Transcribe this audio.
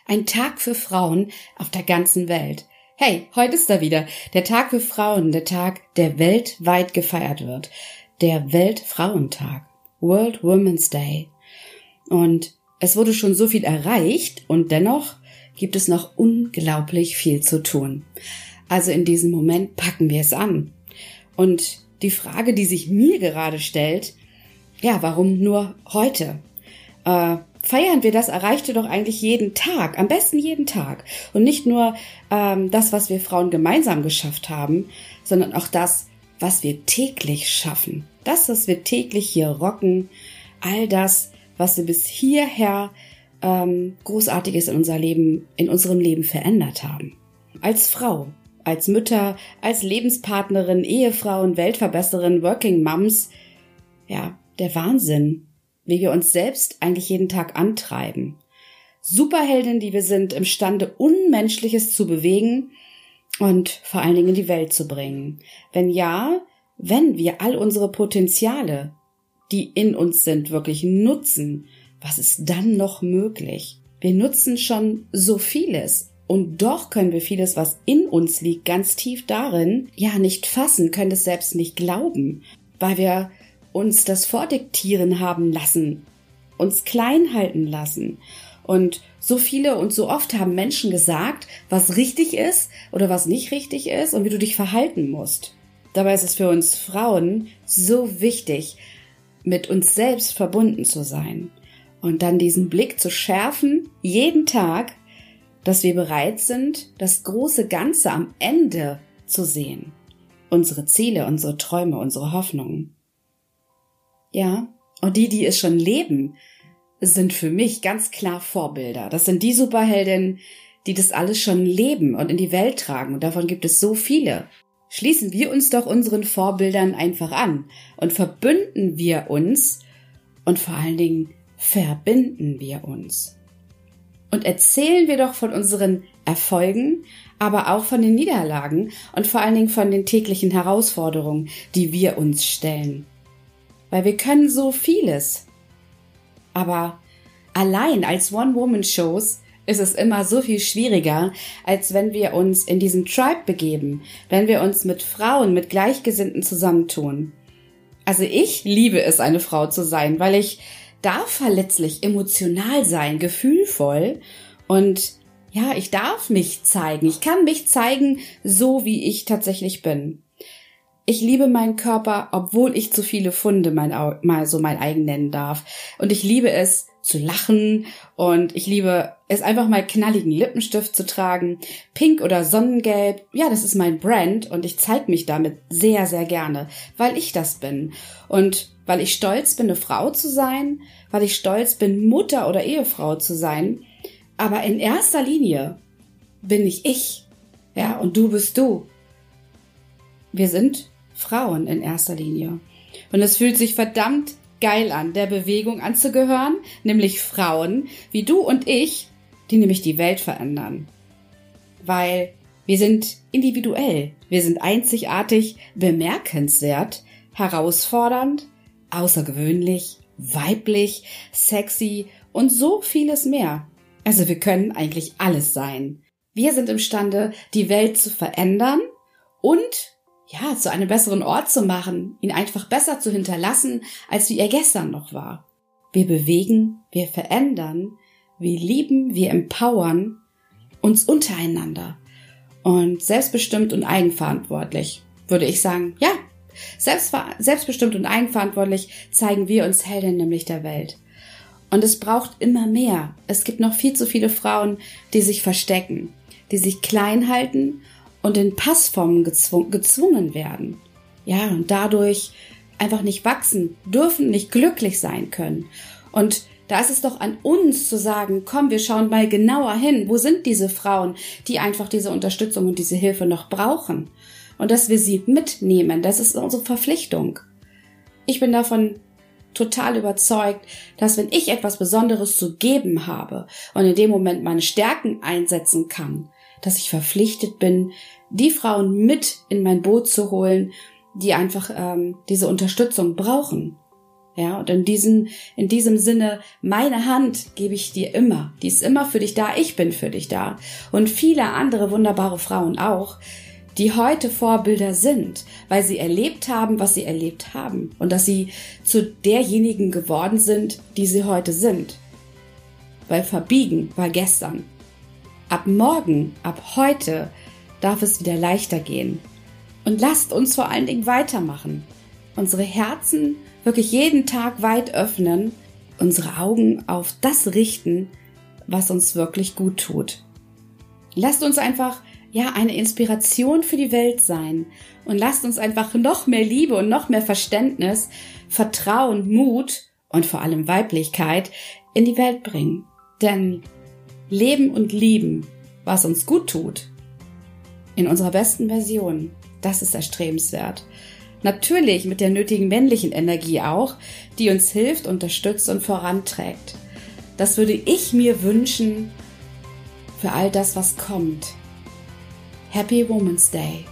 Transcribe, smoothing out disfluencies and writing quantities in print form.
Ein Tag für Frauen auf der ganzen Welt. Hey, heute ist da wieder der Tag für Frauen, der Tag, der weltweit gefeiert wird. Der Weltfrauentag. World Women's Day. Und es wurde schon so viel erreicht und dennoch gibt es noch unglaublich viel zu tun. Also in diesem Moment packen wir es an. Und die Frage, die sich mir gerade stellt, ja, warum nur heute? Feiern wir das Erreichte doch eigentlich jeden Tag, am besten jeden Tag. Und nicht nur das, was wir Frauen gemeinsam geschafft haben, sondern auch das, was wir täglich schaffen. Das, was wir täglich hier rocken, all das, was wir bis hierher Großartiges in unserem Leben verändert haben. Als Frau, als Mütter, als Lebenspartnerin, Ehefrauen, Weltverbesserin, Working Moms, ja, der Wahnsinn, wie wir uns selbst eigentlich jeden Tag antreiben. Superheldinnen, die wir sind, imstande, Unmenschliches zu bewegen und vor allen Dingen in die Welt zu bringen. Wenn wir all unsere Potenziale, die in uns sind, wirklich nutzen, was ist dann noch möglich? Wir nutzen schon so vieles und doch können wir vieles, was in uns liegt, ganz tief darin, ja, nicht fassen, können es selbst nicht glauben, weil wir uns das vordiktieren haben lassen, uns klein halten lassen. Und so viele und so oft haben Menschen gesagt, was richtig ist oder was nicht richtig ist und wie du dich verhalten musst. Dabei ist es für uns Frauen so wichtig, mit uns selbst verbunden zu sein und dann diesen Blick zu schärfen, jeden Tag, dass wir bereit sind, das große Ganze am Ende zu sehen. Unsere Ziele, unsere Träume, unsere Hoffnungen. Ja, und die es schon leben, sind für mich ganz klar Vorbilder. Das sind die Superheldinnen, die das alles schon leben und in die Welt tragen. Und davon gibt es so viele. Schließen wir uns doch unseren Vorbildern einfach an und verbünden wir uns und vor allen Dingen verbinden wir uns. Und erzählen wir doch von unseren Erfolgen, aber auch von den Niederlagen und vor allen Dingen von den täglichen Herausforderungen, die wir uns stellen. Weil wir können so vieles. Aber allein als One-Woman-Shows ist es immer so viel schwieriger, als wenn wir uns in diesen Tribe begeben, wenn wir uns mit Frauen, mit Gleichgesinnten zusammentun. Also ich liebe es, eine Frau zu sein, weil ich darf verletzlich, emotional sein, gefühlvoll und ja, ich darf mich zeigen. Ich kann mich zeigen, so wie ich tatsächlich bin. Ich liebe meinen Körper, obwohl ich zu viele Funde mal so mein eigen nennen darf. Und ich liebe es zu lachen und ich liebe es einfach mal knalligen Lippenstift zu tragen. Pink oder Sonnengelb, ja, das ist mein Brand und ich zeige mich damit sehr, sehr gerne, weil ich das bin. Und weil ich stolz bin, eine Frau zu sein, weil ich stolz bin, Mutter oder Ehefrau zu sein. Aber in erster Linie bin ich. Ja, und du bist du. Wir sind Frauen in erster Linie. Und es fühlt sich verdammt geil an, der Bewegung anzugehören, nämlich Frauen wie du und ich, die nämlich die Welt verändern. Weil wir sind individuell, wir sind einzigartig, bemerkenswert, herausfordernd, außergewöhnlich, weiblich, sexy und so vieles mehr. Also wir können eigentlich alles sein. Wir sind imstande, die Welt zu verändern und ja, zu einem besseren Ort zu machen, ihn einfach besser zu hinterlassen, als wie er gestern noch war. Wir bewegen, wir verändern, wir lieben, wir empowern uns untereinander. Und selbstbestimmt und eigenverantwortlich, würde ich sagen, ja, selbstbestimmt und eigenverantwortlich zeigen wir uns Heldinnen nämlich der Welt. Und es braucht immer mehr. Es gibt noch viel zu viele Frauen, die sich verstecken, die sich klein halten und in Passformen gezwungen werden. Ja, und dadurch einfach nicht wachsen dürfen, nicht glücklich sein können. Und da ist es doch an uns zu sagen, komm, wir schauen mal genauer hin. Wo sind diese Frauen, die einfach diese Unterstützung und diese Hilfe noch brauchen? Und dass wir sie mitnehmen, das ist unsere Verpflichtung. Ich bin davon total überzeugt, dass wenn ich etwas Besonderes zu geben habe und in dem Moment meine Stärken einsetzen kann, dass ich verpflichtet bin, die Frauen mit in mein Boot zu holen, die einfach diese Unterstützung brauchen. Ja, und in diesem Sinne, meine Hand gebe ich dir immer. Die ist immer für dich da. Ich bin für dich da. Und viele andere wunderbare Frauen auch, die heute Vorbilder sind, weil sie erlebt haben, was sie erlebt haben. Und dass sie zu derjenigen geworden sind, die sie heute sind. Weil verbiegen war gestern. Ab morgen, ab heute darf es wieder leichter gehen. Und lasst uns vor allen Dingen weitermachen. Unsere Herzen wirklich jeden Tag weit öffnen, unsere Augen auf das richten, was uns wirklich gut tut. Lasst uns einfach, eine Inspiration für die Welt sein und lasst uns einfach noch mehr Liebe und noch mehr Verständnis, Vertrauen, Mut und vor allem Weiblichkeit in die Welt bringen. Denn leben und lieben, was uns gut tut, in unserer besten Version, das ist erstrebenswert. Natürlich mit der nötigen männlichen Energie auch, die uns hilft, unterstützt und voranträgt. Das würde ich mir wünschen für all das, was kommt. Happy Women's Day!